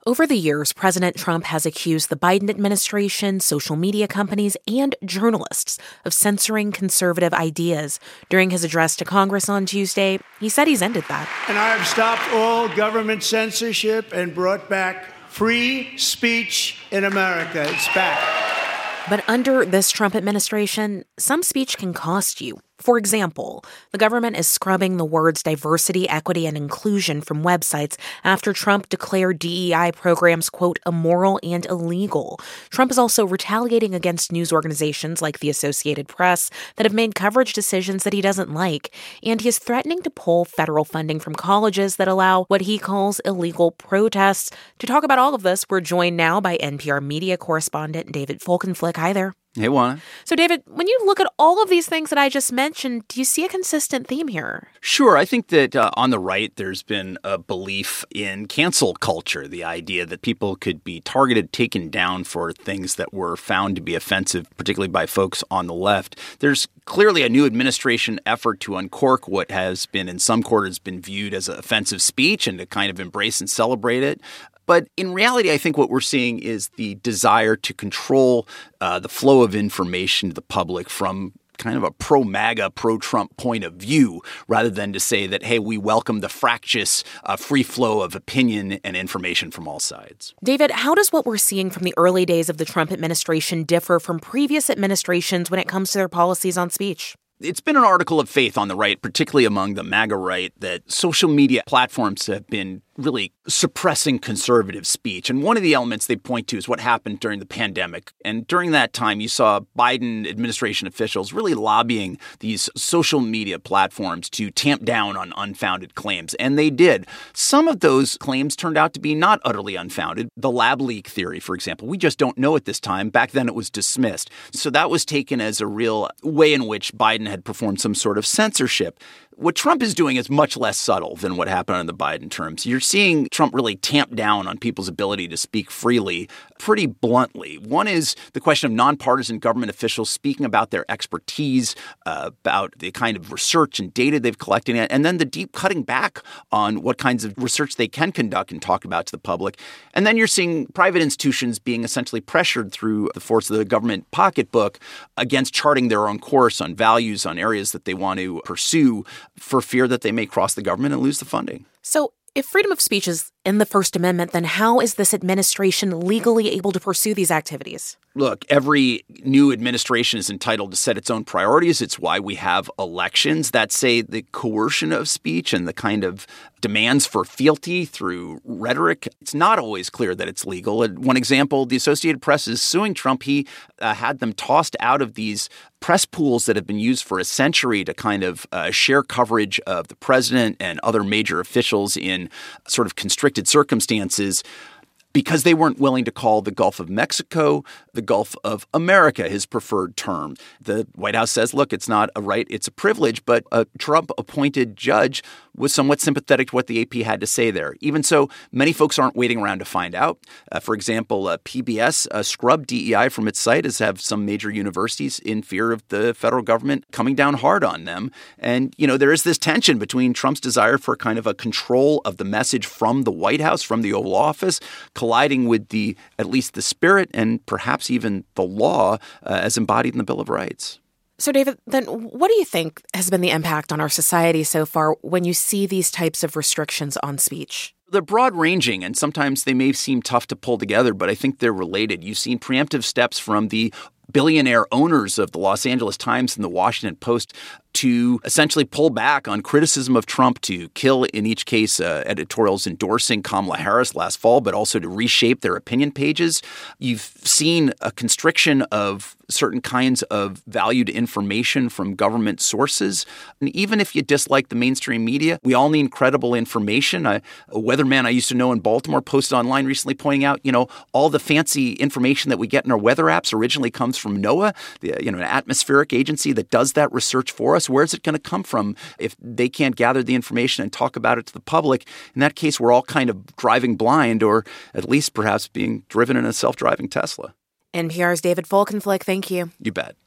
Over the years, President Trump has accused the Biden administration, social media companies, and journalists of censoring conservative ideas. During his address to Congress on Tuesday, he said he's ended that. And I have stopped all government censorship and brought back free speech in America. It's back. But under this Trump administration, some speech can cost you. For example, the government is scrubbing the words diversity, equity, and inclusion from websites after Trump declared DEI programs, quote, immoral and illegal. Trump is also retaliating against news organizations like the Associated Press that have made coverage decisions that he doesn't like. And he is threatening to pull federal funding from colleges that allow what he calls illegal protests. To talk about all of this, we're joined now by NPR media correspondent David Folkenflik. Hi there. Hey, Juana. So, David, when you look at all of these things that I just mentioned, do you see a consistent theme here? Sure. I think that on the right, there's been a belief in cancel culture, the idea that people could be targeted, taken down for things that were found to be offensive, particularly by folks on the left. There's clearly a new administration effort to uncork what has been in some quarters been viewed as offensive speech and to kind of embrace and celebrate it. But in reality, I think what we're seeing is the desire to control the flow of information to the public from kind of a pro-MAGA, pro-Trump point of view, rather than to say that, hey, we welcome the fractious free flow of opinion and information from all sides. David, how does what we're seeing from the early days of the Trump administration differ from previous administrations when it comes to their policies on speech? It's been an article of faith on the right, particularly among the MAGA right, that social media platforms have been really suppressing conservative speech. And one of the elements they point to is what happened during the pandemic. And during that time, you saw Biden administration officials really lobbying these social media platforms to tamp down on unfounded claims. And they did. Some of those claims turned out to be not utterly unfounded. The lab leak theory, for example, we just don't know at this time. Back then, it was dismissed. So that was taken as a real way in which Biden had performed some sort of censorship. What Trump is doing is much less subtle than what happened on the Biden terms. You're seeing Trump really tamp down on people's ability to speak freely pretty bluntly. One is the question of nonpartisan government officials speaking about their expertise, about the kind of research and data they've collected, and then the deep cutting back on what kinds of research they can conduct and talk about to the public. And then you're seeing private institutions being essentially pressured through the force of the government pocketbook against charting their own course on values, on areas that they want to pursue, for fear that they may cross the government and lose the funding. So if freedom of speech is in the First Amendment, then how is this administration legally able to pursue these activities? Look, every new administration is entitled to set its own priorities. It's why we have elections that say the coercion of speech and the kind of demands for fealty through rhetoric. It's not always clear that it's legal. One example, the Associated Press is suing Trump. He had them tossed out of these press pools that have been used for a century to kind of share coverage of the president and other major officials in sort of constricted circumstances, because they weren't willing to call the Gulf of Mexico the Gulf of America his preferred term. The White House says, look, it's not a right, it's a privilege, but a Trump-appointed judge was somewhat sympathetic to what the AP had to say there. Even so, many folks aren't waiting around to find out. For example, PBS scrubbed DEI from its site, as have some major universities, in fear of the federal government coming down hard on them. And, you know, there is this tension between Trump's desire for kind of a control of the message from the White House, from the Oval Office, colliding with at least the spirit and perhaps even the law as embodied in the Bill of Rights. So, David, then what do you think has been the impact on our society so far when you see these types of restrictions on speech? They're broad-ranging, and sometimes they may seem tough to pull together, but I think they're related. You've seen preemptive steps from the billionaire owners of the Los Angeles Times and the Washington Post to essentially pull back on criticism of Trump, to kill, in each case, editorials endorsing Kamala Harris last fall, but also to reshape their opinion pages. You've seen a constriction of certain kinds of valued information from government sources. And even if you dislike the mainstream media, we all need credible information. A weatherman I used to know in Baltimore posted online recently pointing out, all the fancy information that we get in our weather apps originally comes from NOAA, an atmospheric agency that does that research for us. Where's it going to come from if they can't gather the information and talk about it to the public? In that case, we're all kind of driving blind, or at least perhaps being driven in a self-driving Tesla. NPR's David Folkenflik, thank you. You bet.